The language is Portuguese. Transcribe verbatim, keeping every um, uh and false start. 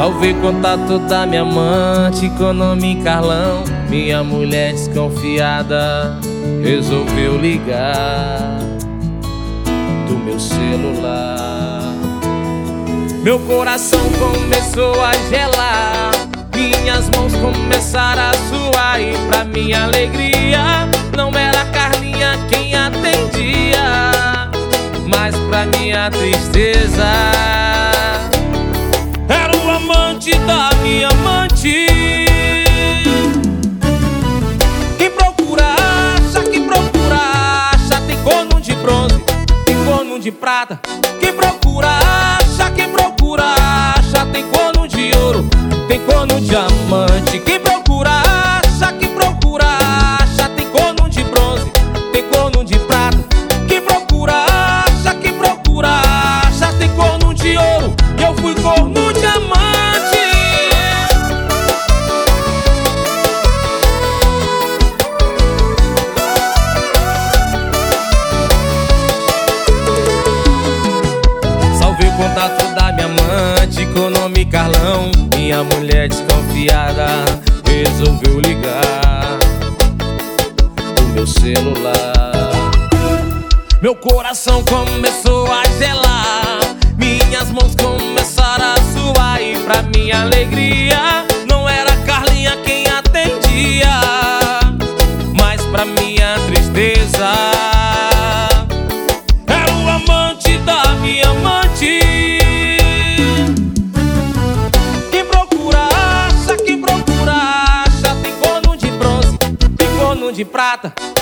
Salvei contato da minha amante com nome Carlão. Minha mulher desconfiada resolveu ligar do meu celular. Meu coração começou a gelar, minhas mãos começaram a suar. E pra minha alegria, não era a Carlinha quem atendia, mas pra minha tristeza, era o amante da minha amante. Quem procura acha, quem procura acha. Tem corno de bronze, tem corno de prata. Quem procura acha, quem procura acha. Tem corno de ouro, tem corno de diamante. Quem procura acha, quem procura acha. Tem corno de bronze, tem corno de prata. Quem procura acha, quem procura acha. Tem corno de ouro, e eu fui corno diamante. Salvei o contato da minha amante com o nome Carlão. Minha mulher desconfiada resolveu ligar do meu celular. Meu coração começou a gelar, minhas mãos começaram a suar. E pra minha alegria, não era a Carlinha quem atendia, mas pra minha tristeza, era o amante da minha amante. Quem procura acha, quem procura acha. Tem corno de bronze, tem corno de prata.